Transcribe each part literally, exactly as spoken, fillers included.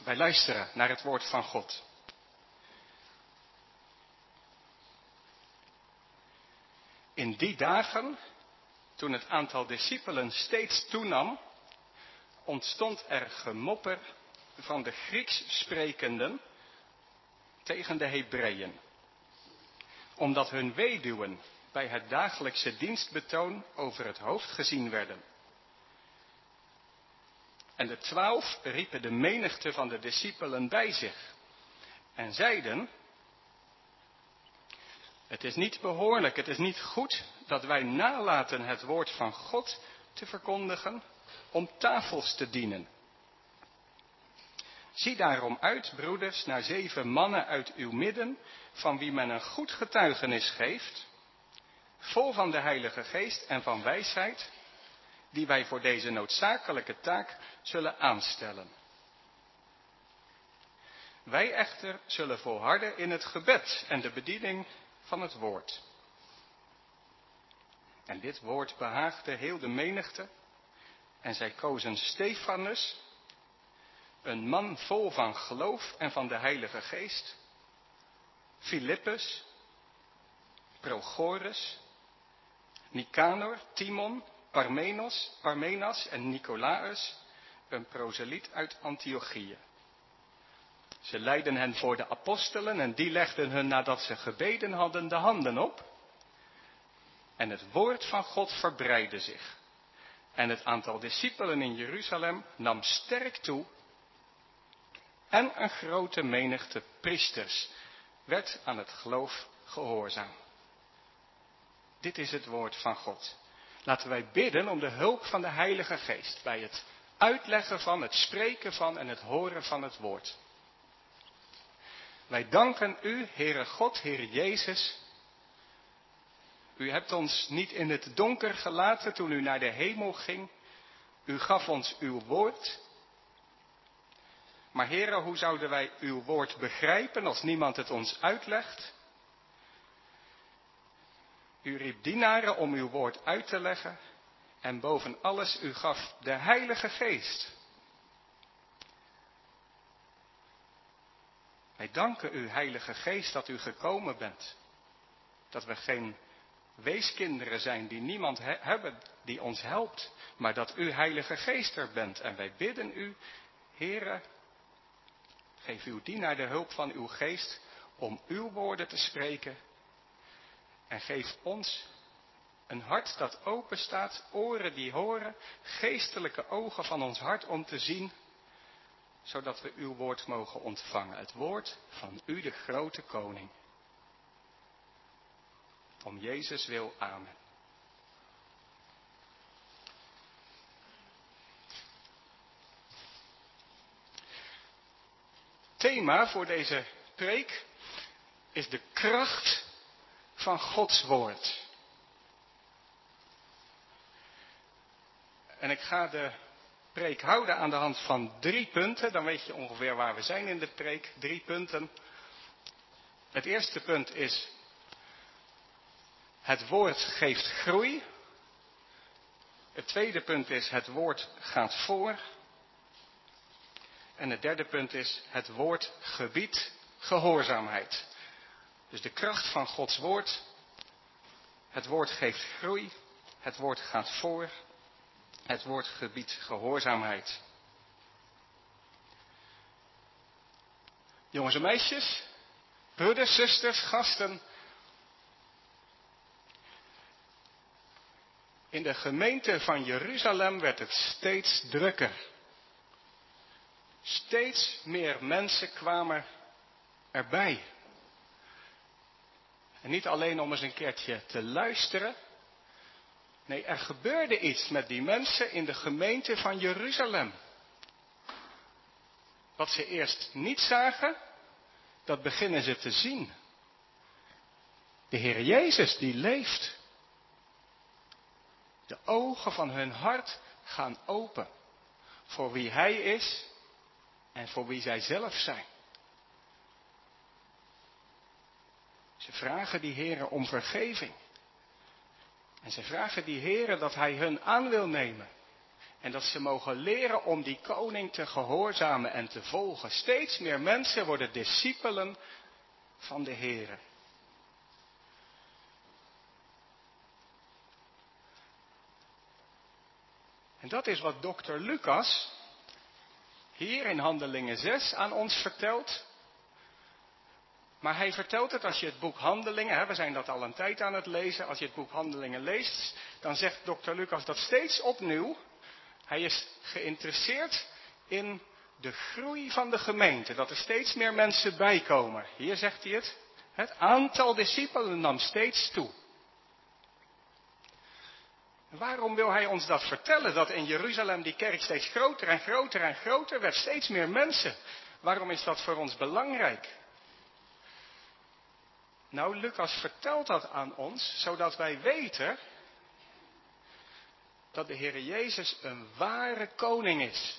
Wij luisteren naar het woord van God. In die dagen, toen het aantal discipelen steeds toenam, ontstond er gemopper van de Grieks sprekenden tegen de Hebreeën, omdat hun weduwen bij het dagelijkse dienstbetoon over het hoofd gezien werden. En de twaalf riepen de menigte van de discipelen bij zich en zeiden: het is niet behoorlijk, het is niet goed dat wij nalaten het woord van God te verkondigen om tafels te dienen. Zie daarom uit, broeders, naar zeven mannen uit uw midden, van wie men een goed getuigenis geeft, vol van de Heilige Geest en van wijsheid, die wij voor deze noodzakelijke taak zullen aanstellen. Wij echter zullen volharden in het gebed en de bediening van het woord. En dit woord behaagde heel de menigte, en zij kozen Stefanus, een man vol van geloof en van de Heilige Geest, Filippus, Prochorus, Nicanor, Timon, Parmenos, Parmenas en Nicolaus, een proseliet uit Antiochië. Ze leidden hen voor de apostelen en die legden hun nadat ze gebeden hadden de handen op. En het woord van God verbreidde zich. En het aantal discipelen in Jeruzalem nam sterk toe. En een grote menigte priesters werd aan het geloof gehoorzaam. Dit is het woord van God. Laten wij bidden om de hulp van de Heilige Geest bij het uitleggen van, het spreken van en het horen van het woord. Wij danken u, Heere God, Heere Jezus. U hebt ons niet in het donker gelaten toen u naar de hemel ging. U gaf ons uw woord. Maar Heere, hoe zouden wij uw woord begrijpen als niemand het ons uitlegt? U riep dienaren om uw woord uit te leggen. En boven alles, u gaf de Heilige Geest. Wij danken u, Heilige Geest, dat u gekomen bent. Dat we geen weeskinderen zijn die niemand he- hebben die ons helpt. Maar dat u, Heilige Geest, er bent. En wij bidden u, Heere, geef uw dienaar de hulp van uw geest om uw woorden te spreken. En geef ons een hart dat open staat, oren die horen, geestelijke ogen van ons hart om te zien, zodat we uw woord mogen ontvangen. Het woord van u, de grote koning. Om Jezus wil, amen. Thema voor deze preek is de kracht van Gods woord. En ik ga de preek houden aan de hand van drie punten. Dan weet je ongeveer waar we zijn in de preek. Drie punten. Het eerste punt is: het woord geeft groei. Het tweede punt is: het woord gaat voor. En het derde punt is: het woord gebiedt gehoorzaamheid. Dus de kracht van Gods woord. Het woord geeft groei. Het woord gaat voor. Het woord gebiedt gehoorzaamheid. Jongens en meisjes, broeders, zusters, gasten. In de gemeente van Jeruzalem werd het steeds drukker. Steeds meer mensen kwamen erbij. En niet alleen om eens een keertje te luisteren. Nee, er gebeurde iets met die mensen in de gemeente van Jeruzalem. Wat ze eerst niet zagen, dat beginnen ze te zien. De Heer Jezus, die leeft. De ogen van hun hart gaan open. Voor wie Hij is en voor wie zij zelf zijn. Ze vragen die Heer om vergeving. En ze vragen die Heer dat Hij hun aan wil nemen. En dat ze mogen leren om die koning te gehoorzamen en te volgen. Steeds meer mensen worden discipelen van de Heere. En dat is wat dokter Lucas hier in Handelingen zes aan ons vertelt. Maar hij vertelt het als je het boek Handelingen, hè, we zijn dat al een tijd aan het lezen, als je het boek Handelingen leest, dan zegt dokter Lucas dat steeds opnieuw. Hij is geïnteresseerd in de groei van de gemeente, dat er steeds meer mensen bijkomen. Hier zegt hij het, het aantal discipelen nam steeds toe. Waarom wil hij ons dat vertellen, dat in Jeruzalem die kerk steeds groter en groter en groter werd, steeds meer mensen? Waarom is dat voor ons belangrijk? Nou, Lucas vertelt dat aan ons, zodat wij weten dat de Heere Jezus een ware koning is.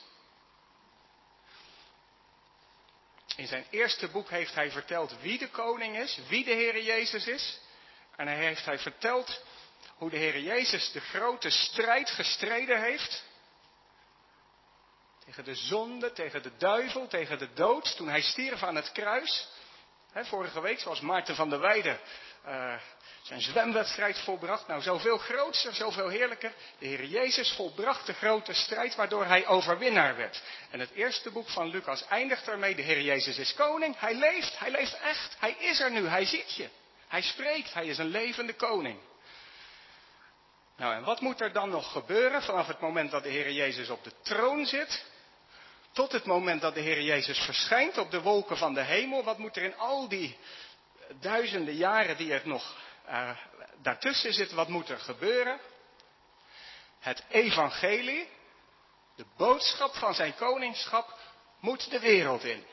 In zijn eerste boek heeft hij verteld wie de koning is, wie de Heere Jezus is. En hij heeft hij verteld hoe de Heere Jezus de grote strijd gestreden heeft. Tegen de zonde, tegen de duivel, tegen de dood, toen hij stierf aan het kruis. He, vorige week, zoals Maarten van der Weijden uh, zijn zwemwedstrijd volbracht. Nou, zoveel grootser, zoveel heerlijker. De Heer Jezus volbracht de grote strijd, waardoor hij overwinnaar werd. En het eerste boek van Lucas eindigt ermee. De Heer Jezus is koning. Hij leeft. Hij leeft echt. Hij is er nu. Hij ziet je. Hij spreekt. Hij is een levende koning. Nou, en wat moet er dan nog gebeuren vanaf het moment dat de Heer Jezus op de troon zit, tot het moment dat de Heer Jezus verschijnt op de wolken van de hemel? Wat moet er in al die duizenden jaren die er nog uh, daartussen zitten, wat moet er gebeuren? Het evangelie, de boodschap van zijn koningschap, moet de wereld in.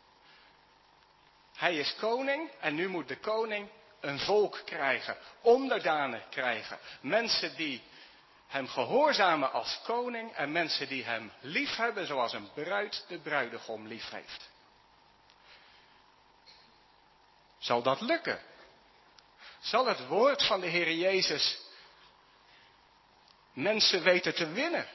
Hij is koning en nu moet de koning een volk krijgen, onderdanen krijgen. Mensen die hem gehoorzamen als koning en mensen die hem liefhebben zoals een bruid de bruidegom lief heeft. Zal dat lukken? Zal het woord van de Heer Jezus mensen weten te winnen?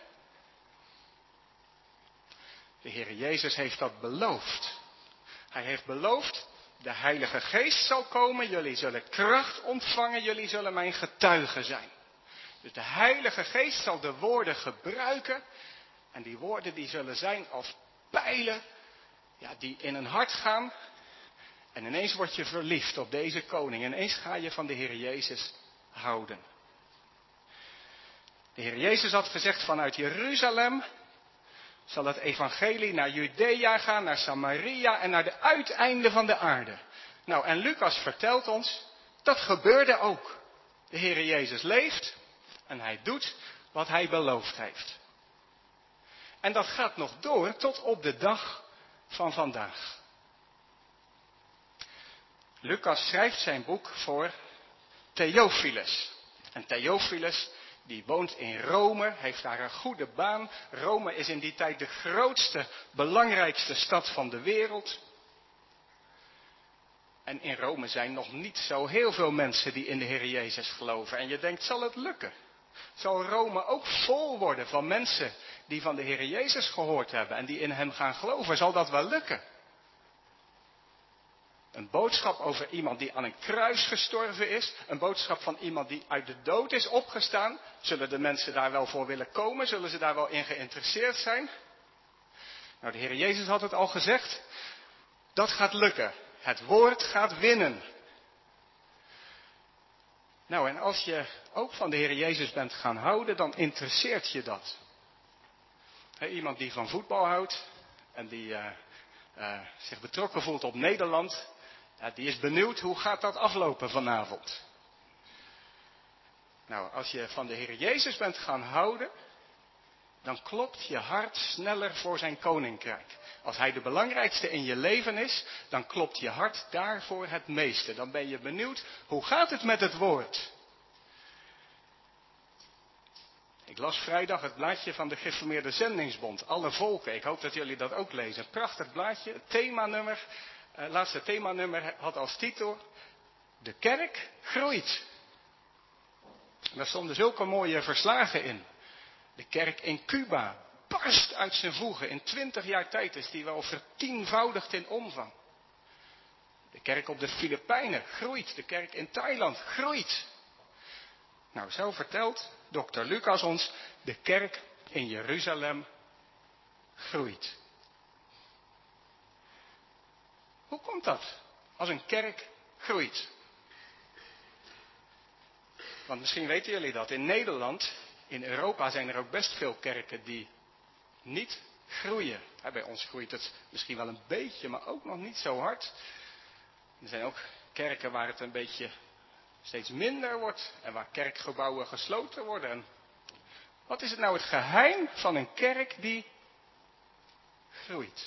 De Heer Jezus heeft dat beloofd. Hij heeft beloofd, de Heilige Geest zal komen, jullie zullen kracht ontvangen, jullie zullen mijn getuigen zijn. Dus de Heilige Geest zal de woorden gebruiken. En die woorden die zullen zijn als pijlen, ja, die in een hart gaan. En ineens word je verliefd op deze koning. En ineens ga je van de Heer Jezus houden. De Heer Jezus had gezegd, vanuit Jeruzalem zal het evangelie naar Judea gaan, naar Samaria en naar de uiteinden van de aarde. Nou, en Lucas vertelt ons, dat gebeurde ook. De Heer Jezus leeft en hij doet wat hij beloofd heeft. En dat gaat nog door tot op de dag van vandaag. Lucas schrijft zijn boek voor Theophilus. En Theophilus, die woont in Rome, heeft daar een goede baan. Rome is in die tijd de grootste, belangrijkste stad van de wereld. En in Rome zijn nog niet zo heel veel mensen die in de Heer Jezus geloven. En je denkt, zal het lukken? Zal Rome ook vol worden van mensen die van de Heer Jezus gehoord hebben en die in hem gaan geloven? Zal dat wel lukken? Een boodschap over iemand die aan een kruis gestorven is. Een boodschap van iemand die uit de dood is opgestaan. Zullen de mensen daar wel voor willen komen? Zullen ze daar wel in geïnteresseerd zijn? Nou, de Heer Jezus had het al gezegd. Dat gaat lukken. Het woord gaat winnen. Nou, en als je ook van de Heer Jezus bent gaan houden, dan interesseert je dat. He, iemand die van voetbal houdt en die uh, uh, zich betrokken voelt op Nederland, ja, die is benieuwd hoe gaat dat aflopen vanavond. Nou, als je van de Heer Jezus bent gaan houden, dan klopt je hart sneller voor zijn koninkrijk. Als hij de belangrijkste in je leven is, dan klopt je hart daarvoor het meeste. Dan ben je benieuwd, hoe gaat het met het woord? Ik las vrijdag het blaadje van de Gereformeerde Zendingsbond. Alle volken, ik hoop dat jullie dat ook lezen. Een prachtig blaadje, het themanummer. Het uh, laatste themanummer had als titel, de kerk groeit. En daar stonden zulke mooie verslagen in. De kerk in Cuba barst uit zijn voegen. In twintig jaar tijd is die wel vertienvoudigd in omvang. De kerk op de Filipijnen groeit. De kerk in Thailand groeit. Nou, zo vertelt dokter Lucas ons, de kerk in Jeruzalem groeit. Hoe komt dat als een kerk groeit? Want misschien weten jullie dat in Nederland, in Europa zijn er ook best veel kerken die niet groeien. Bij ons groeit het misschien wel een beetje, maar ook nog niet zo hard. Er zijn ook kerken waar het een beetje steeds minder wordt en waar kerkgebouwen gesloten worden. En wat is het nou het geheim van een kerk die groeit?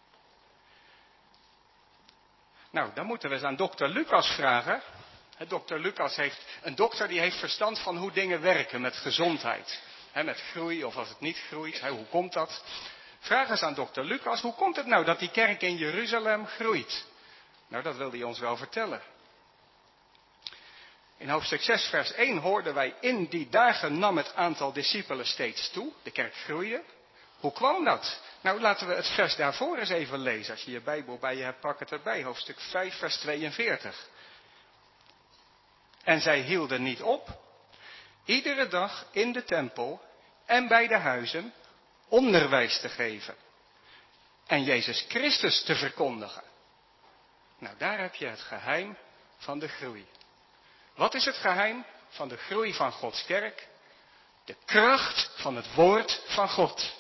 Nou, dan moeten we eens aan dokter Lucas vragen. Dokter Lucas heeft, een dokter die heeft verstand van hoe dingen werken met gezondheid. He, met groei of als het niet groeit, he, hoe komt dat? Vraag eens aan dokter Lucas, hoe komt het nou dat die kerk in Jeruzalem groeit? Nou, dat wil hij ons wel vertellen. In hoofdstuk zes vers één hoorden wij, in die dagen nam het aantal discipelen steeds toe. De kerk groeide. Hoe kwam dat? Nou, laten we het vers daarvoor eens even lezen. Als je je Bijbel bij je hebt, pak het erbij. Hoofdstuk vijf vers tweeënveertig. En zij hielden niet op, iedere dag in de tempel en bij de huizen onderwijs te geven. En Jezus Christus te verkondigen. Nou, daar heb je het geheim van de groei. Wat is het geheim van de groei van Gods kerk? De kracht van het woord van God.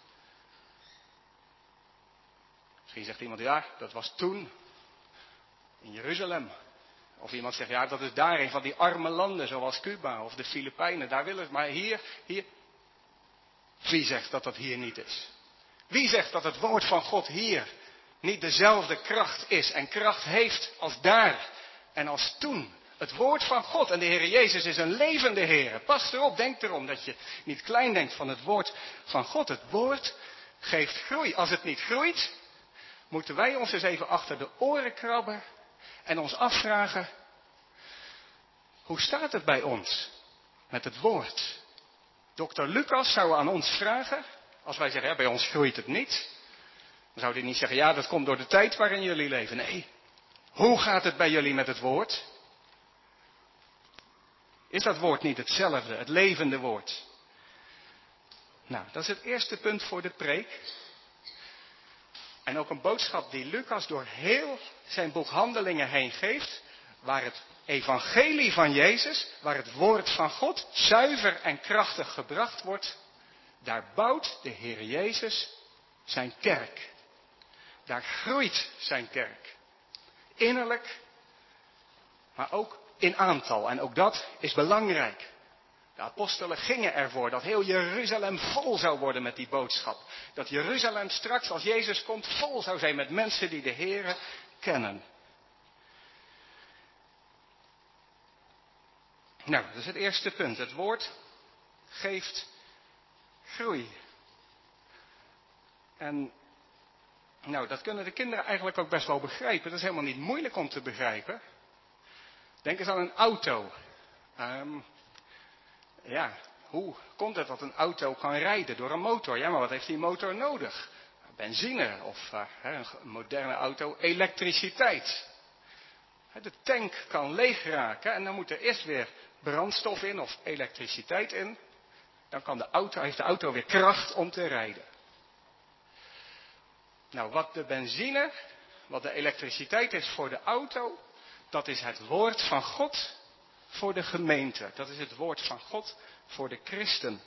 Misschien zegt iemand, ja, dat was toen in Jeruzalem. Of iemand zegt, ja, dat is daar een van die arme landen, zoals Cuba of de Filipijnen. Daar willen ze, maar hier, hier. Wie zegt dat dat hier niet is? Wie zegt dat het woord van God hier niet dezelfde kracht is en kracht heeft als daar en als toen? Het woord van God en de Heer Jezus is een levende Heer. Pas erop, denk erom dat je niet klein denkt van het woord van God. Het woord geeft groei. Als het niet groeit, moeten wij ons eens even achter de oren krabben en ons afvragen, hoe staat het bij ons met het woord? dokter Lucas zou aan ons vragen, als wij zeggen, ja, bij ons groeit het niet. Dan zou hij niet zeggen, ja, dat komt door de tijd waarin jullie leven. Nee, hoe gaat het bij jullie met het woord? Is dat woord niet hetzelfde, het levende woord? Nou, dat is het eerste punt voor de preek. En ook een boodschap die Lucas door heel zijn boek Handelingen heen geeft, waar het evangelie van Jezus, waar het woord van God zuiver en krachtig gebracht wordt, daar bouwt de Heer Jezus zijn kerk. Daar groeit zijn kerk. Innerlijk, maar ook in aantal. En ook dat is belangrijk. De apostelen gingen ervoor dat heel Jeruzalem vol zou worden met die boodschap. Dat Jeruzalem straks, als Jezus komt, vol zou zijn met mensen die de Heere kennen. Nou, dat is het eerste punt. Het woord geeft groei. En nou, dat kunnen de kinderen eigenlijk ook best wel begrijpen. Dat is helemaal niet moeilijk om te begrijpen. Denk eens aan een auto. Um, ja, hoe komt het dat een auto kan rijden door een motor? Ja, maar wat heeft die motor nodig? Benzine of uh, een moderne auto, elektriciteit. De tank kan leeg raken en dan moet er eerst weer brandstof in of elektriciteit in. Dan kan de auto, heeft de auto weer kracht om te rijden. Nou, wat de benzine, wat de elektriciteit is voor de auto, dat is het woord van God voor de gemeente. Dat is het woord van God voor de christen.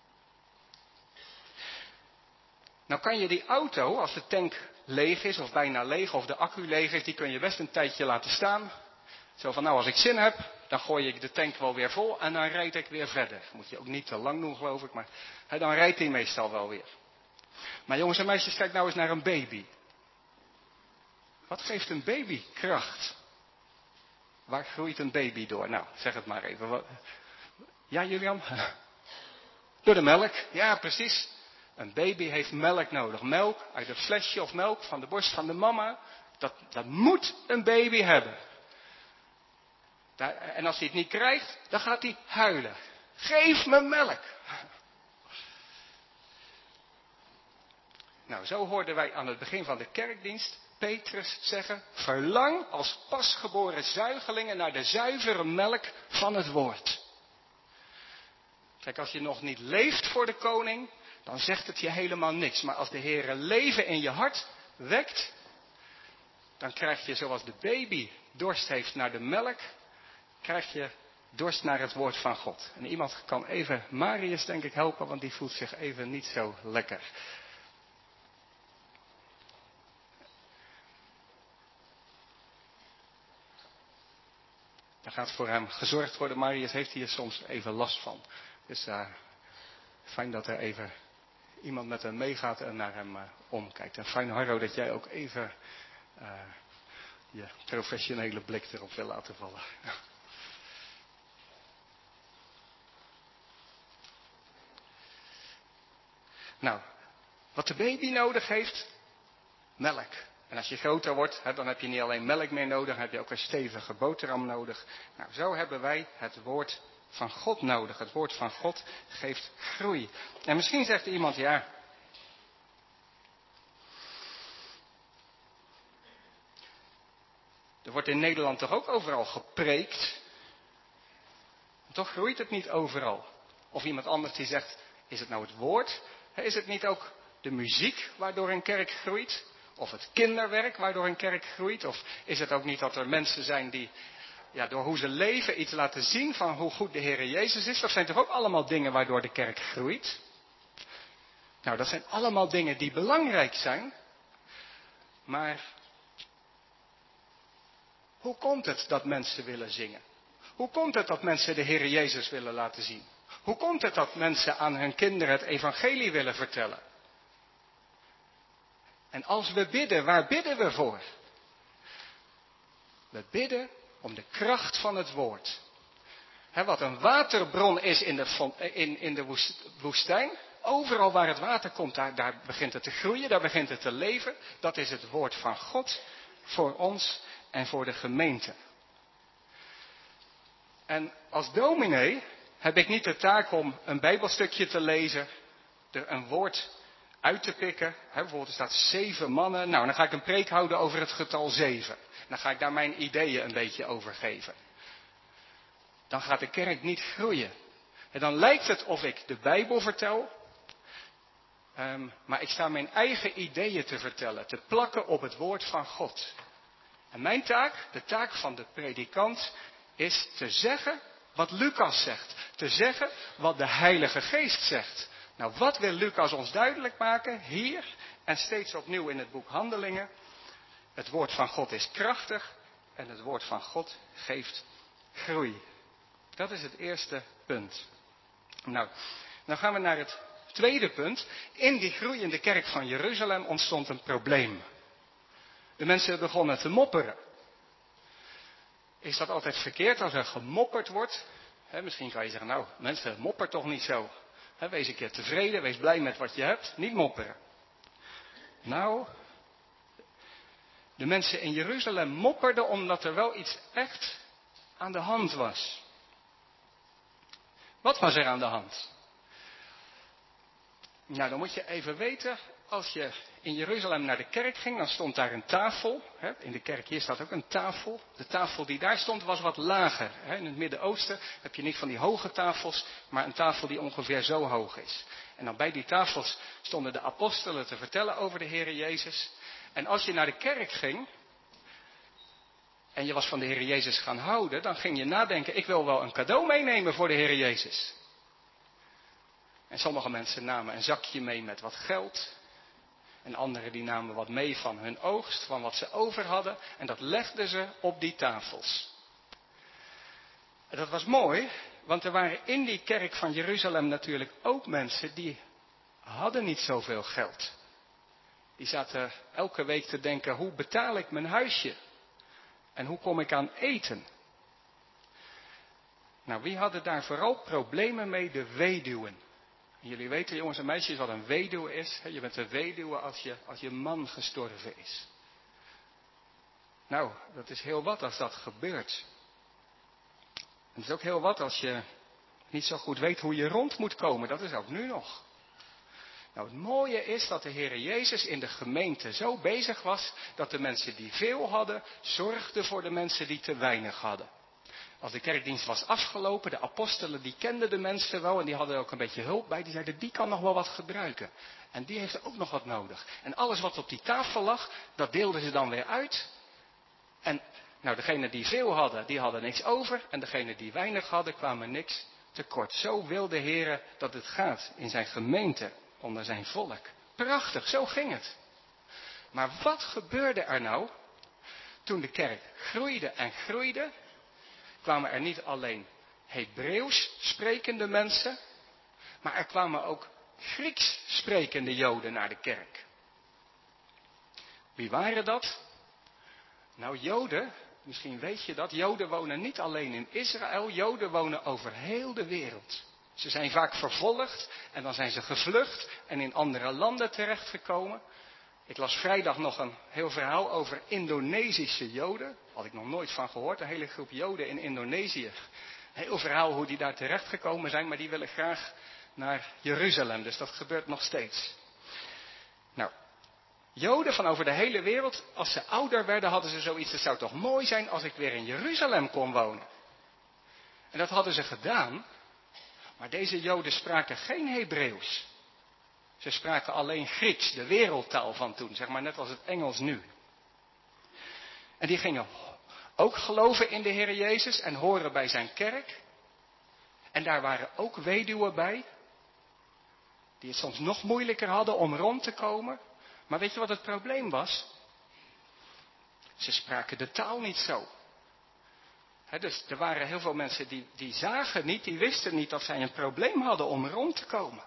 Nou kan je die auto, als de tank leeg is of bijna leeg of de accu leeg is, die kun je best een tijdje laten staan. Zo van, nou als ik zin heb, dan gooi ik de tank wel weer vol en dan rijd ik weer verder. Moet je ook niet te lang doen geloof ik, maar hè, dan rijdt hij meestal wel weer. Maar jongens en meisjes, kijk nou eens naar een baby. Wat geeft een baby kracht? Waar groeit een baby door? Nou, zeg het maar even. Wat... Ja, Julian? Door de melk. Ja, precies. Een baby heeft melk nodig. Melk uit een flesje of melk van de borst van de mama. Dat, dat moet een baby hebben. Daar, en als hij het niet krijgt, dan gaat hij huilen. Geef me melk. Nou, zo hoorden wij aan het begin van de kerkdienst Petrus zeggen: verlang als pasgeboren zuigelingen naar de zuivere melk van het woord. Kijk, als je nog niet leeft voor de koning, dan zegt het je helemaal niks. Maar als de Heer leven in je hart wekt, dan krijg je zoals de baby dorst heeft naar de melk, krijg je dorst naar het woord van God. En iemand kan even Marius denk ik helpen, want die voelt zich even niet zo lekker. Er gaat voor hem gezorgd worden. Marius heeft hier soms even last van. Dus uh, fijn dat er even iemand met hem meegaat en naar hem uh, omkijkt. En fijn Harro dat jij ook even uh, je professionele blik erop wil laten vallen. Nou, wat de baby nodig heeft, melk. En als je groter wordt, hè, dan heb je niet alleen melk meer nodig, dan heb je ook een stevige boterham nodig. Nou, zo hebben wij het woord van God nodig. Het woord van God geeft groei. En misschien zegt iemand, ja, er wordt in Nederland toch ook overal gepreekt. En toch groeit het niet overal. Of iemand anders die zegt, is het nou het woord? Is het niet ook de muziek waardoor een kerk groeit? Of het kinderwerk waardoor een kerk groeit? Of is het ook niet dat er mensen zijn die ja, door hoe ze leven iets laten zien van hoe goed de Heer Jezus is? Dat zijn toch ook allemaal dingen waardoor de kerk groeit? Nou, dat zijn allemaal dingen die belangrijk zijn. Maar hoe komt het dat mensen willen zingen? Hoe komt het dat mensen de Heer Jezus willen laten zien? Hoe komt het dat mensen aan hun kinderen het evangelie willen vertellen? En als we bidden, waar bidden we voor? We bidden om de kracht van het woord. He, wat een waterbron is in de, in, in de woestijn. Overal waar het water komt, daar, daar begint het te groeien, daar begint het te leven. Dat is het woord van God voor ons en voor de gemeente. En als dominee heb ik niet de taak om een bijbelstukje te lezen, er een woord uit te pikken. He, bijvoorbeeld er staat zeven mannen. Nou, dan ga ik een preek houden over het getal zeven. Dan ga ik daar mijn ideeën een beetje over geven. Dan gaat de kerk niet groeien. En dan lijkt het of ik de Bijbel vertel. Um, maar ik sta mijn eigen ideeën te vertellen. Te plakken op het woord van God. En mijn taak, de taak van de predikant, is te zeggen wat Lucas zegt. Te zeggen wat de Heilige Geest zegt. Nou, wat wil Lucas ons duidelijk maken? Hier en steeds opnieuw in het boek Handelingen. Het woord van God is krachtig en het woord van God geeft groei. Dat is het eerste punt. Nou, dan gaan we naar het tweede punt. In die groeiende kerk van Jeruzalem ontstond een probleem. De mensen begonnen te mopperen. Is dat altijd verkeerd als er gemopperd wordt? He, misschien kan je zeggen, nou, mensen, mopper toch niet zo. He, wees een keer tevreden, wees blij met wat je hebt, niet mopperen. Nou, de mensen in Jeruzalem mopperden omdat er wel iets echt aan de hand was. Wat was er aan de hand? Nou, dan moet je even weten, als je in Jeruzalem naar de kerk ging, dan stond daar een tafel. Hè? In de kerk hier staat ook een tafel. De tafel die daar stond was wat lager. Hè? In het Midden-Oosten heb je niet van die hoge tafels, maar een tafel die ongeveer zo hoog is. En dan bij die tafels stonden de apostelen te vertellen over de Heer Jezus. En als je naar de kerk ging en je was van de Heer Jezus gaan houden, dan ging je nadenken, ik wil wel een cadeau meenemen voor de Heer Jezus. En sommige mensen namen een zakje mee met wat geld. En anderen die namen wat mee van hun oogst, van wat ze over hadden. En dat legden ze op die tafels. En dat was mooi, want er waren in die kerk van Jeruzalem natuurlijk ook mensen die hadden niet zoveel geld. Die zaten elke week te denken, hoe betaal ik mijn huisje? En hoe kom ik aan eten? Nou, wie hadden daar vooral problemen mee? De weduwen. Jullie weten, jongens en meisjes, wat een weduwe is. Je bent een weduwe als je, als je man gestorven is. Nou, dat is heel wat als dat gebeurt. En het is ook heel wat als je niet zo goed weet hoe je rond moet komen. Dat is ook nu nog. Nou, het mooie is dat de Heer Jezus in de gemeente zo bezig was, dat de mensen die veel hadden, zorgden voor de mensen die te weinig hadden. Als de kerkdienst was afgelopen, de apostelen die kenden de mensen wel en die hadden ook een beetje hulp bij. Die zeiden, die kan nog wel wat gebruiken. En die heeft ook nog wat nodig. En alles wat op die tafel lag, dat deelden ze dan weer uit. En nou, degenen die veel hadden, die hadden niks over. En degenen die weinig hadden, kwamen niks tekort. Zo wil de Heer dat het gaat in zijn gemeente, onder zijn volk. Prachtig, zo ging het. Maar wat gebeurde er nou toen de kerk groeide en groeide? Kwamen er niet alleen Hebreeuws sprekende mensen, maar er kwamen ook Grieks sprekende Joden naar de kerk. Wie waren dat? Nou, Joden, misschien weet je dat, Joden wonen niet alleen in Israël, Joden wonen over heel de wereld. Ze zijn vaak vervolgd en dan zijn ze gevlucht en in andere landen terechtgekomen. Ik las vrijdag nog een heel verhaal over Indonesische Joden. Had ik nog nooit van gehoord. Een hele groep Joden in Indonesië. Heel verhaal hoe die daar terechtgekomen zijn. Maar die willen graag naar Jeruzalem. Dus dat gebeurt nog steeds. Nou, Joden van over de hele wereld. Als ze ouder werden hadden ze zoiets. Het zou toch mooi zijn als ik weer in Jeruzalem kon wonen. En dat hadden ze gedaan. Maar deze Joden spraken geen Hebreeuws. Ze spraken alleen Grieks, de wereldtaal van toen, zeg maar net als het Engels nu. En die gingen ook geloven in de Heer Jezus en horen bij zijn kerk. En daar waren ook weduwen bij, die het soms nog moeilijker hadden om rond te komen. Maar weet je wat het probleem was? Ze spraken de taal niet zo. He, dus er waren heel veel mensen die, die zagen niet, die wisten niet dat zij een probleem hadden om rond te komen.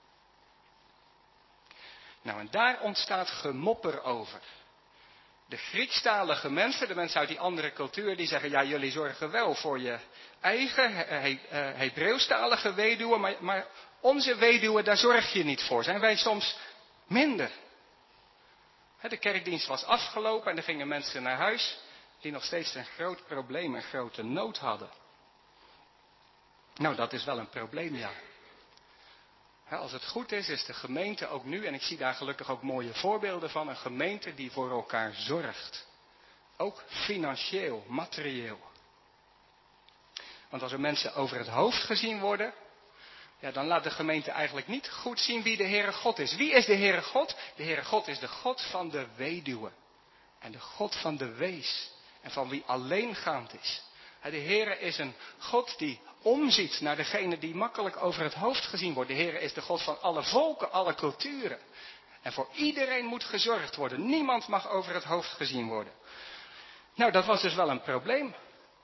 Nou, en daar ontstaat gemopper over. De Griekstalige mensen, de mensen uit die andere cultuur, die zeggen, ja, jullie zorgen wel voor je eigen he, he, Hebreeuwstalige weduwen, maar, maar onze weduwen, daar zorg je niet voor. Zijn wij soms minder? He, de kerkdienst was afgelopen en er gingen mensen naar huis die nog steeds een groot probleem, een grote nood hadden. Nou, dat is wel een probleem, ja. Als het goed is, is de gemeente ook nu, en ik zie daar gelukkig ook mooie voorbeelden van, een gemeente die voor elkaar zorgt. Ook financieel, materieel. Want als er mensen over het hoofd gezien worden, ja, dan laat de gemeente eigenlijk niet goed zien wie de Heere God is. Wie is de Heere God? De Heere God is de God van de weduwe. En de God van de wees. En van wie alleengaand is. De Heere is een God die omziet naar degene die makkelijk over het hoofd gezien wordt. De Heere is de God van alle volken, alle culturen. En voor iedereen moet gezorgd worden. Niemand mag over het hoofd gezien worden. Nou, dat was dus wel een probleem.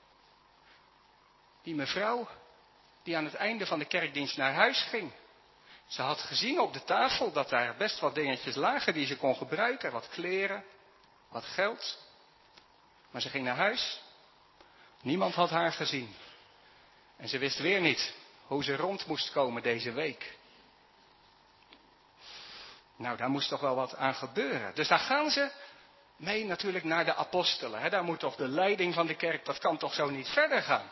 Die mevrouw die aan het einde van de kerkdienst naar huis ging. Ze had gezien op de tafel dat daar best wat dingetjes lagen die ze kon gebruiken. Wat kleren, wat geld. Maar ze ging naar huis. Niemand had haar gezien. En ze wist weer niet hoe ze rond moest komen deze week. Nou, daar moest toch wel wat aan gebeuren. Dus daar gaan ze mee natuurlijk naar de apostelen. Hè? Daar moet toch de leiding van de kerk, dat kan toch zo niet verder gaan.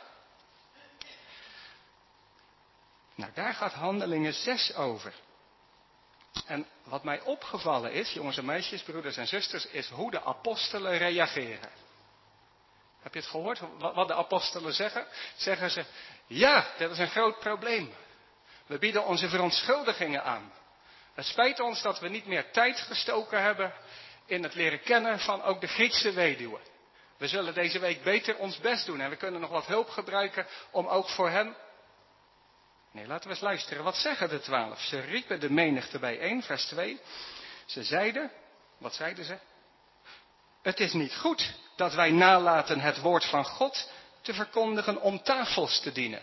Nou, daar gaat Handelingen zes over. En wat mij opgevallen is, jongens en meisjes, broeders en zusters, is hoe de apostelen reageren. Heb je het gehoord, wat de apostelen zeggen? Zeggen ze, ja, dat is een groot probleem. We bieden onze verontschuldigingen aan. Het spijt ons dat we niet meer tijd gestoken hebben in het leren kennen van ook de Griekse weduwen. We zullen deze week beter ons best doen en we kunnen nog wat hulp gebruiken om ook voor hen... Nee, laten we eens luisteren. Wat zeggen de twaalf? Ze riepen de menigte bijeen, vers twee. Ze zeiden, wat zeiden ze? Het is niet goed dat wij nalaten het woord van God te verkondigen om tafels te dienen.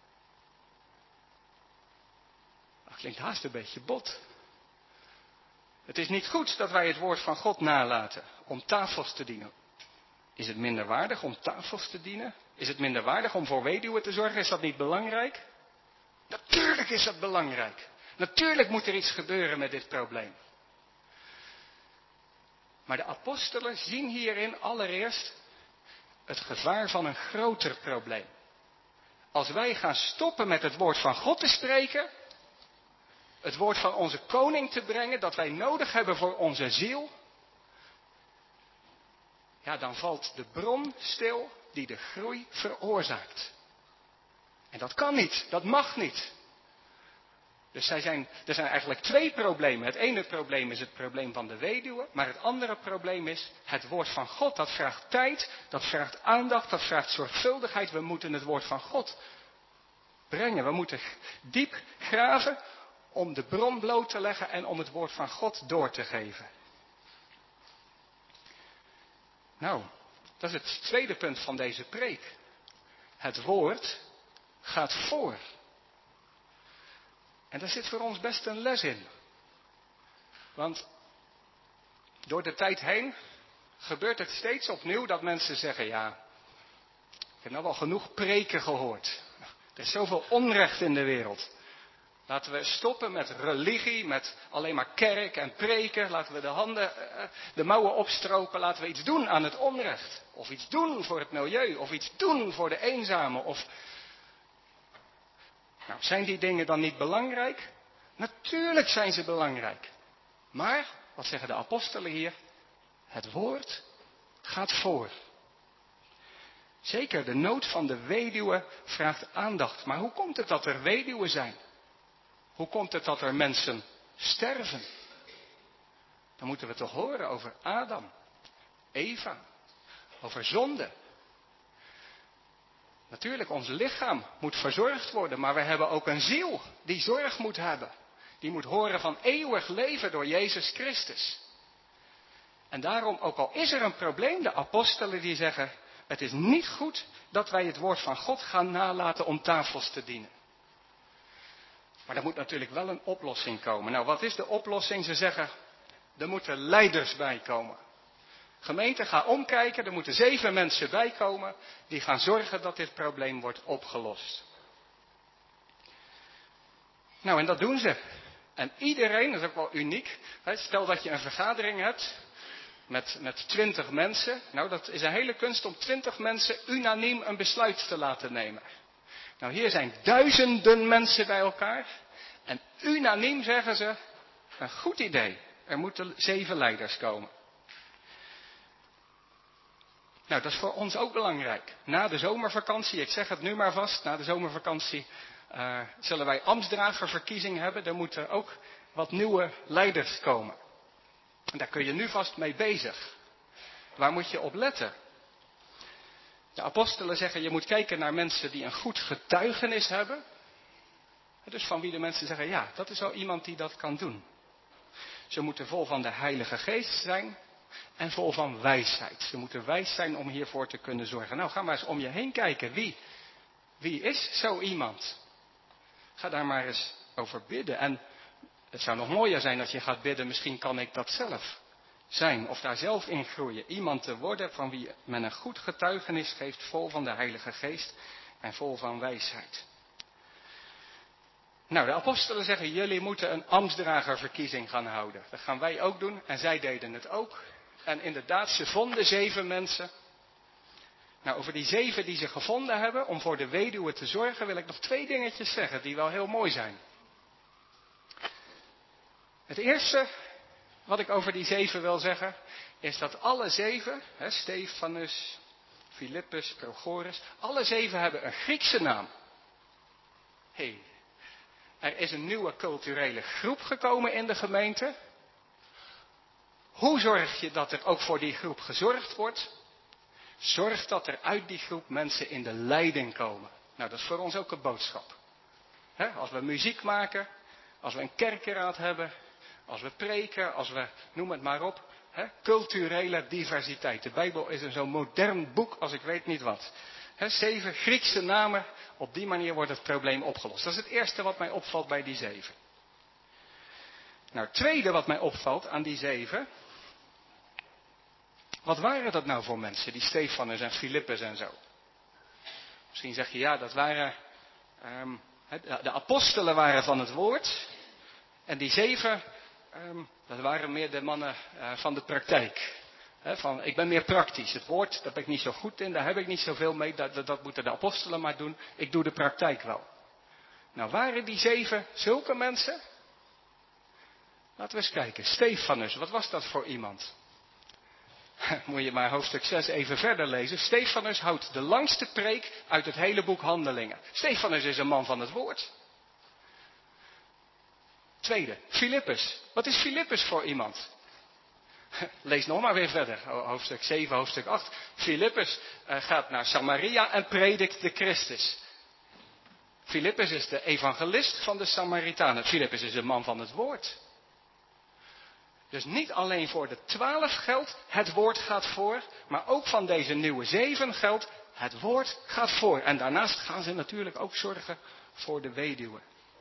Dat klinkt haast een beetje bot. Het is niet goed dat wij het woord van God nalaten om tafels te dienen. Is het minderwaardig om tafels te dienen? Is het minderwaardig om voor weduwen te zorgen? Is dat niet belangrijk? Natuurlijk is dat belangrijk. Natuurlijk moet er iets gebeuren met dit probleem. Maar de apostelen zien hierin allereerst het gevaar van een groter probleem. Als wij gaan stoppen met het woord van God te spreken, het woord van onze koning te brengen, dat wij nodig hebben voor onze ziel, ja, dan valt de bron stil die de groei veroorzaakt. En dat kan niet, dat mag niet. Dus zij zijn, er zijn eigenlijk twee problemen. Het ene probleem is het probleem van de weduwe, maar het andere probleem is het woord van God. Dat vraagt tijd, dat vraagt aandacht, dat vraagt zorgvuldigheid. We moeten het woord van God brengen. We moeten diep graven om de bron bloot te leggen en om het woord van God door te geven. Nou, dat is het tweede punt van deze preek. Het woord gaat voor. En daar zit voor ons best een les in. Want door de tijd heen gebeurt het steeds opnieuw dat mensen zeggen, ja, ik heb nou wel genoeg preken gehoord. Er is zoveel onrecht in de wereld. Laten we stoppen met religie, met alleen maar kerk en preken. Laten we de handen, de mouwen opstropen. Laten we iets doen aan het onrecht. Of iets doen voor het milieu. Of iets doen voor de eenzamen. Of... Nou, zijn die dingen dan niet belangrijk? Natuurlijk zijn ze belangrijk. Maar, wat zeggen de apostelen hier? Het woord gaat voor. Zeker, de nood van de weduwe vraagt aandacht. Maar hoe komt het dat er weduwen zijn? Hoe komt het dat er mensen sterven? Dan moeten we toch horen over Adam, Eva, over zonde. Natuurlijk, ons lichaam moet verzorgd worden, maar we hebben ook een ziel die zorg moet hebben. Die moet horen van eeuwig leven door Jezus Christus. En daarom, ook al is er een probleem, de apostelen die zeggen, het is niet goed dat wij het woord van God gaan nalaten om tafels te dienen. Maar er moet natuurlijk wel een oplossing komen. Nou, wat is de oplossing? Ze zeggen, er moeten leiders bij komen. Gemeente, ga omkijken, er moeten zeven mensen bij komen die gaan zorgen dat dit probleem wordt opgelost. Nou, en dat doen ze. En iedereen, dat is ook wel uniek. Stel dat je een vergadering hebt met, met twintig mensen. Nou, dat is een hele kunst om twintig mensen unaniem een besluit te laten nemen. Nou, hier zijn duizenden mensen bij elkaar. En unaniem zeggen ze, een goed idee. Er moeten zeven leiders komen. Nou, dat is voor ons ook belangrijk. Na de zomervakantie, ik zeg het nu maar vast, na de zomervakantie uh, zullen wij ambtsdragerverkiezing hebben. Er moeten ook wat nieuwe leiders komen. En daar kun je nu vast mee bezig. Waar moet je op letten? De apostelen zeggen, je moet kijken naar mensen die een goed getuigenis hebben. Dus van wie de mensen zeggen, ja, dat is wel iemand die dat kan doen. Ze moeten vol van de Heilige Geest zijn en vol van wijsheid. Ze moeten wijs zijn om hiervoor te kunnen zorgen. Nou, ga maar eens om je heen kijken. Wie, wie is zo iemand? Ga daar maar eens over bidden. En het zou nog mooier zijn als je gaat bidden, misschien kan ik dat zelf zijn. Of daar zelf in groeien. Iemand te worden van wie men een goed getuigenis geeft, vol van de Heilige Geest en vol van wijsheid. Nou, de apostelen zeggen, jullie moeten een ambtsdragerverkiezing gaan houden. Dat gaan wij ook doen en zij deden het ook. En inderdaad, ze vonden zeven mensen. Nou, over die zeven die ze gevonden hebben om voor de weduwe te zorgen, wil ik nog twee dingetjes zeggen die wel heel mooi zijn. Het eerste wat ik over die zeven wil zeggen, is dat alle zeven, hè, Stefanus, Filippus, Prochorus, alle zeven hebben een Griekse naam. Hé, hey, er is een nieuwe culturele groep gekomen in de gemeente. Hoe zorg je dat er ook voor die groep gezorgd wordt? Zorg dat er uit die groep mensen in de leiding komen. Nou, dat is voor ons ook een boodschap. He, als we muziek maken, als we een kerkenraad hebben, als we preken, als we, noem het maar op, he, culturele diversiteit. De Bijbel is een zo modern boek als ik weet niet wat. He, zeven Griekse namen, op die manier wordt het probleem opgelost. Dat is het eerste wat mij opvalt bij die zeven. Nou, het tweede wat mij opvalt aan die zeven. Wat waren dat nou voor mensen, die Stefanus en Filippus en zo? Misschien zeg je, ja, dat waren, um, de apostelen waren van het woord. En die zeven, um, dat waren meer de mannen uh, van de praktijk. He, van, ik ben meer praktisch. Het woord, daar ben ik niet zo goed in, daar heb ik niet zoveel mee. Dat, dat, dat moeten de apostelen maar doen. Ik doe de praktijk wel. Nou, waren die zeven zulke mensen? Laten we eens kijken. Stefanus, wat was dat voor iemand? Moet je maar hoofdstuk zes even verder lezen. Stefanus houdt de langste preek uit het hele boek Handelingen. Stefanus is een man van het woord. Tweede, Filippus. Wat is Filippus voor iemand? Lees nog maar weer verder, hoofdstuk zeven, hoofdstuk acht. Filippus uh, gaat naar Samaria en predikt de Christus. Filippus is de evangelist van de Samaritanen. Filippus is een man van het woord. Dus niet alleen voor de twaalf geldt, het woord gaat voor, maar ook van deze nieuwe zeven geldt, het woord gaat voor. En daarnaast gaan ze natuurlijk ook zorgen voor de weduwe.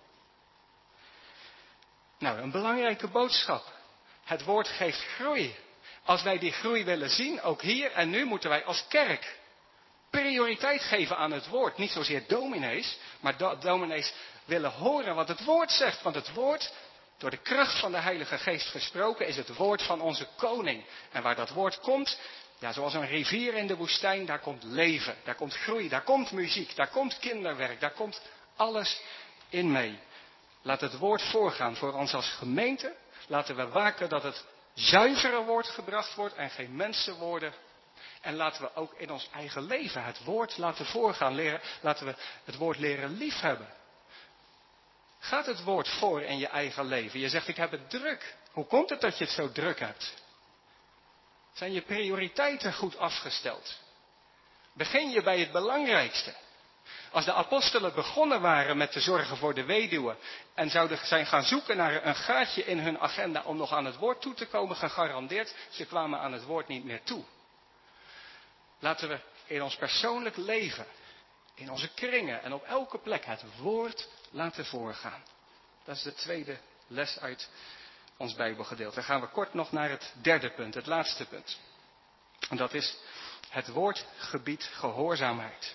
Nou, een belangrijke boodschap. Het woord geeft groei. Als wij die groei willen zien, ook hier en nu, moeten wij als kerk prioriteit geven aan het woord. Niet zozeer dominees, maar do- dominees willen horen wat het woord zegt. Want het woord, door de kracht van de Heilige Geest gesproken, is het woord van onze koning. En waar dat woord komt, ja, zoals een rivier in de woestijn, daar komt leven, daar komt groei, daar komt muziek, daar komt kinderwerk, daar komt alles in mee. Laat het woord voorgaan voor ons als gemeente. Laten we waken dat het zuivere woord gebracht wordt en geen mensenwoorden. En laten we ook in ons eigen leven het woord laten voorgaan. Leren, laten we het woord leren liefhebben. Gaat het woord voor in je eigen leven? Je zegt, ik heb het druk. Hoe komt het dat je het zo druk hebt? Zijn je prioriteiten goed afgesteld? Begin je bij het belangrijkste. Als de apostelen begonnen waren met te zorgen voor de weduwe en zouden zijn gaan zoeken naar een gaatje in hun agenda om nog aan het woord toe te komen, gegarandeerd, ze kwamen aan het woord niet meer toe. Laten we in ons persoonlijk leven, in onze kringen en op elke plek het woord laten voorgaan. Dat is de tweede les uit ons Bijbelgedeelte. Dan gaan we kort nog naar het derde punt, het laatste punt. En dat is het woordgebied gehoorzaamheid.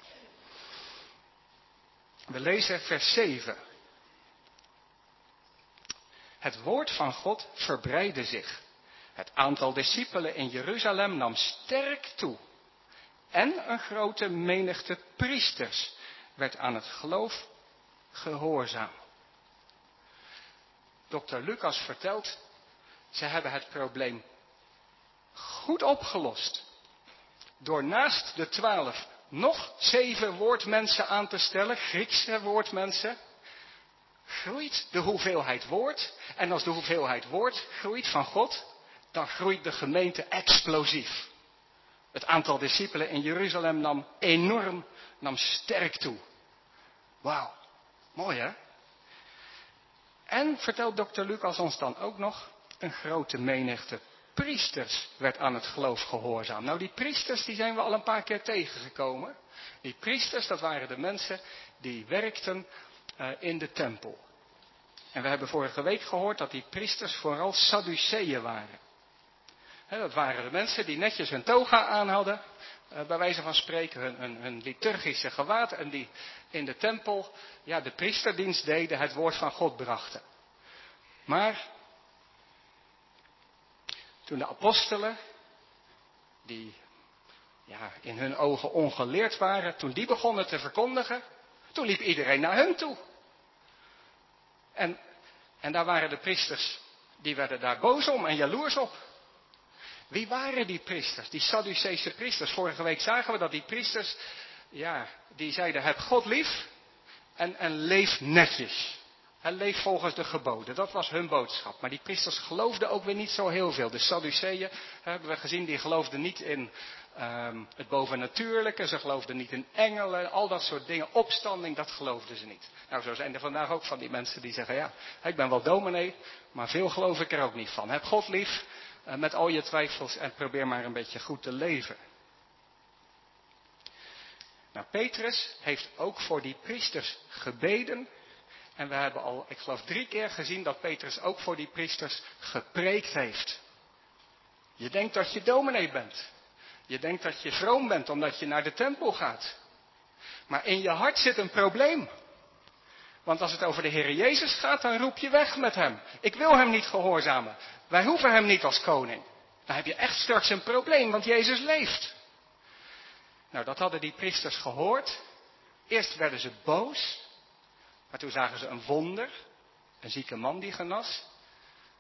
We lezen vers zeven. Het woord van God verbreidde zich. Het aantal discipelen in Jeruzalem nam sterk toe. En een grote menigte priesters werd aan het geloof gehoorzaam. dokter Lucas vertelt, ze hebben het probleem goed opgelost. Door naast de twaalf nog zeven woordmensen aan te stellen, Griekse woordmensen, groeit de hoeveelheid woord. En als de hoeveelheid woord groeit van God, dan groeit de gemeente explosief. Het aantal discipelen in Jeruzalem nam enorm, nam sterk toe. Wauw, mooi hè? En vertelt dokter Lucas ons dan ook nog, een grote menigte priesters werd aan het geloof gehoorzaam. Nou, die priesters die zijn we al een paar keer tegengekomen. Die priesters, dat waren de mensen die werkten uh, in de tempel. En we hebben vorige week gehoord dat die priesters vooral Sadduceeën waren. He, dat waren de mensen die netjes hun toga aan hadden, uh, bij wijze van spreken, hun, hun, hun liturgische gewaad. En die in de tempel ja, de priesterdienst deden, het woord van God brachten. Maar toen de apostelen, die ja, in hun ogen ongeleerd waren, toen die begonnen te verkondigen, toen liep iedereen naar hun toe. En, en daar waren de priesters, die werden daar boos om en jaloers op. Wie waren die priesters, die Sadduceese priesters? Vorige week zagen we dat die priesters, ja, die zeiden, heb God lief en, en leef netjes. En leef volgens de geboden, dat was hun boodschap. Maar die priesters geloofden ook weer niet zo heel veel. De Sadduceeën, hebben we gezien, die geloofden niet in um, het bovennatuurlijke. Ze geloofden niet in engelen, al dat soort dingen. Opstanding, dat geloofden ze niet. Nou, zo zijn er vandaag ook van die mensen die zeggen, ja, ik ben wel dominee, maar veel geloof ik er ook niet van. Heb God lief, uh, met al je twijfels en probeer maar een beetje goed te leven. Nou, Petrus heeft ook voor die priesters gebeden. En we hebben al, ik geloof drie keer gezien dat Petrus ook voor die priesters gepreekt heeft. Je denkt dat je dominee bent. Je denkt dat je vroom bent omdat je naar de tempel gaat. Maar in je hart zit een probleem. Want als het over de Heer Jezus gaat, dan roep je weg met hem. Ik wil hem niet gehoorzamen. Wij hoeven hem niet als koning. Dan heb je echt straks een probleem, want Jezus leeft. Nou, dat hadden die priesters gehoord. Eerst werden ze boos. Maar toen zagen ze een wonder, een zieke man die genas.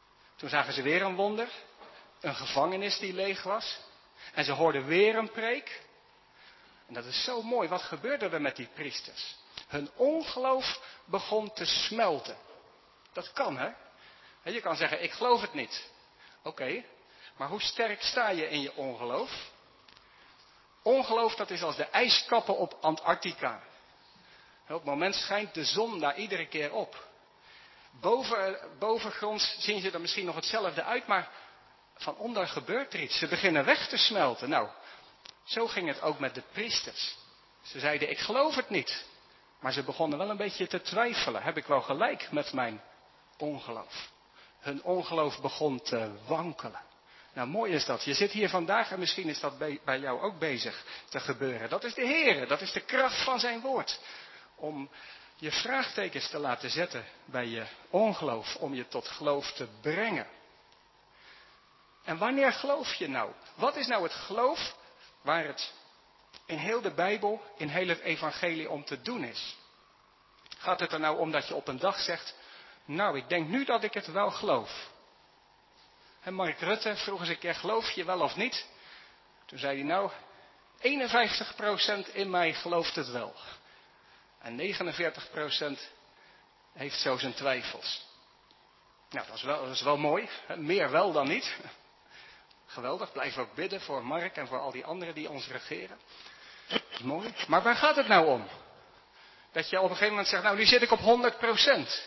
Toen zagen ze weer een wonder. Een gevangenis die leeg was. En ze hoorden weer een preek. En dat is zo mooi. Wat gebeurde er met die priesters? Hun ongeloof begon te smelten. Dat kan, hè? Je kan zeggen, ik geloof het niet. Oké, okay, maar hoe sterk sta je in je ongeloof? Ongeloof, dat is als de ijskappen op Antarctica. Op het moment schijnt de zon daar iedere keer op. Boven, bovengronds zien ze er misschien nog hetzelfde uit, maar van onder gebeurt er iets. Ze beginnen weg te smelten. Nou, zo ging het ook met de priesters. Ze zeiden, ik geloof het niet. Maar ze begonnen wel een beetje te twijfelen. Heb ik wel gelijk met mijn ongeloof? Hun ongeloof begon te wankelen. Nou, mooi is dat. Je zit hier vandaag en misschien is dat bij jou ook bezig te gebeuren. Dat is de Heere, dat is de kracht van zijn woord. Om je vraagtekens te laten zetten bij je ongeloof, om je tot geloof te brengen. En wanneer geloof je nou? Wat is nou het geloof waar het in heel de Bijbel, in heel het evangelie om te doen is? Gaat het er nou om dat je op een dag zegt, nou, ik denk nu dat ik het wel geloof. En Mark Rutte vroeg eens een keer, geloof je wel of niet? Toen zei hij, nou, eenenvijftig procent in mij gelooft het wel. En negenenveertig procent heeft zo zijn twijfels. Nou, dat is wel, dat is wel mooi. Meer wel dan niet. Geweldig, blijf ook bidden voor Mark en voor al die anderen die ons regeren. Dat is mooi. Maar waar gaat het nou om? Dat je op een gegeven moment zegt, nou, nu zit ik op honderd procent.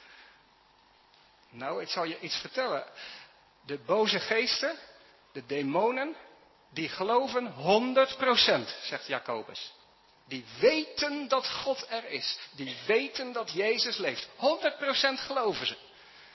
Nou, ik zal je iets vertellen. De boze geesten, de demonen, die geloven honderd procent, zegt Jacobus. Die weten dat God er is. Die weten dat Jezus leeft. honderd procent geloven ze.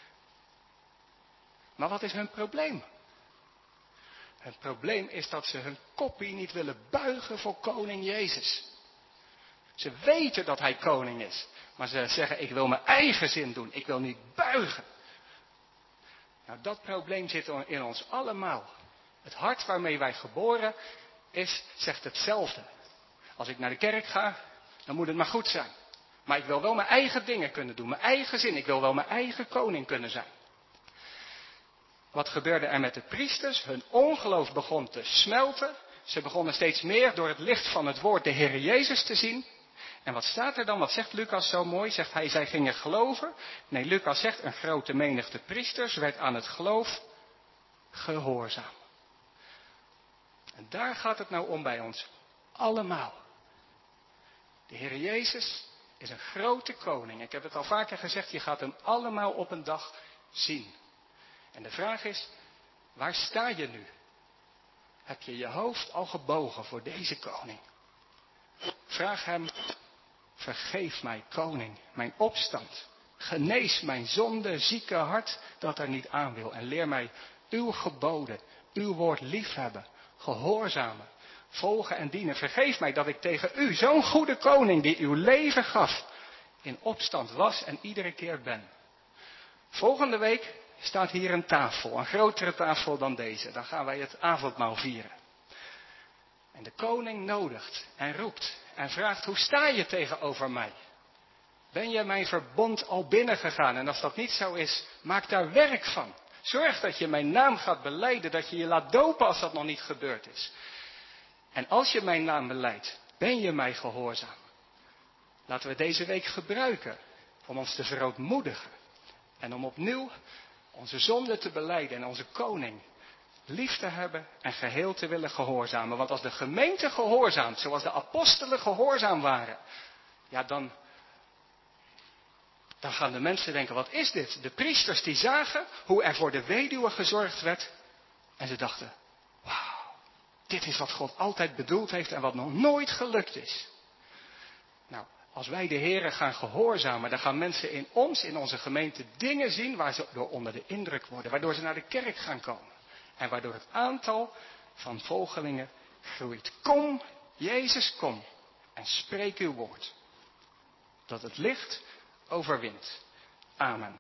Maar wat is hun probleem? Hun probleem is dat ze hun koppie niet willen buigen voor koning Jezus. Ze weten dat hij koning is. Maar ze zeggen, ik wil mijn eigen zin doen. Ik wil niet buigen. Nou, dat probleem zit in ons allemaal. Het hart waarmee wij geboren is, zegt hetzelfde. Als ik naar de kerk ga, dan moet het maar goed zijn. Maar ik wil wel mijn eigen dingen kunnen doen. Mijn eigen zin. Ik wil wel mijn eigen koning kunnen zijn. Wat gebeurde er met de priesters? Hun ongeloof begon te smelten. Ze begonnen steeds meer door het licht van het woord de Heer Jezus te zien. En wat staat er dan? Wat zegt Lucas zo mooi? Zegt hij, zij gingen geloven. Nee, Lucas zegt, een grote menigte priesters werd aan het geloof gehoorzaam. En daar gaat het nou om bij ons. Allemaal. De Heer Jezus is een grote koning. Ik heb het al vaker gezegd, je gaat hem allemaal op een dag zien. En de vraag is, waar sta je nu? Heb je je hoofd al gebogen voor deze koning? Vraag hem, vergeef mij, koning, mijn opstand. Genees mijn zonde, zieke hart dat er niet aan wil. En leer mij uw geboden, uw woord liefhebben, gehoorzamen, volgen en dienen. Vergeef mij dat ik tegen u, zo'n goede koning die uw leven gaf, in opstand was en iedere keer ben. Volgende week staat hier een tafel, een grotere tafel dan deze. Dan gaan wij het avondmaal vieren. En de koning nodigt en roept en vraagt, hoe sta je tegenover mij? Ben je mijn verbond al binnengegaan? En als dat niet zo is, maak daar werk van. Zorg dat je mijn naam gaat belijden, dat je je laat dopen als dat nog niet gebeurd is. En als je mijn naam belijdt, ben je mij gehoorzaam. Laten we deze week gebruiken om ons te verootmoedigen. En om opnieuw onze zonde te belijden en onze koning lief te hebben en geheel te willen gehoorzamen. Want als de gemeente gehoorzaamt, zoals de apostelen gehoorzaam waren, ja dan, dan gaan de mensen denken, wat is dit? De priesters die zagen hoe er voor de weduwe gezorgd werd en ze dachten, wauw, dit is wat God altijd bedoeld heeft en wat nog nooit gelukt is. Nou, als wij de Here gaan gehoorzamen, dan gaan mensen in ons, in onze gemeente, dingen zien waar ze door onder de indruk worden. Waardoor ze naar de kerk gaan komen. En waardoor het aantal van volgelingen groeit. Kom, Jezus, kom. En spreek uw woord. Dat het licht overwint. Amen.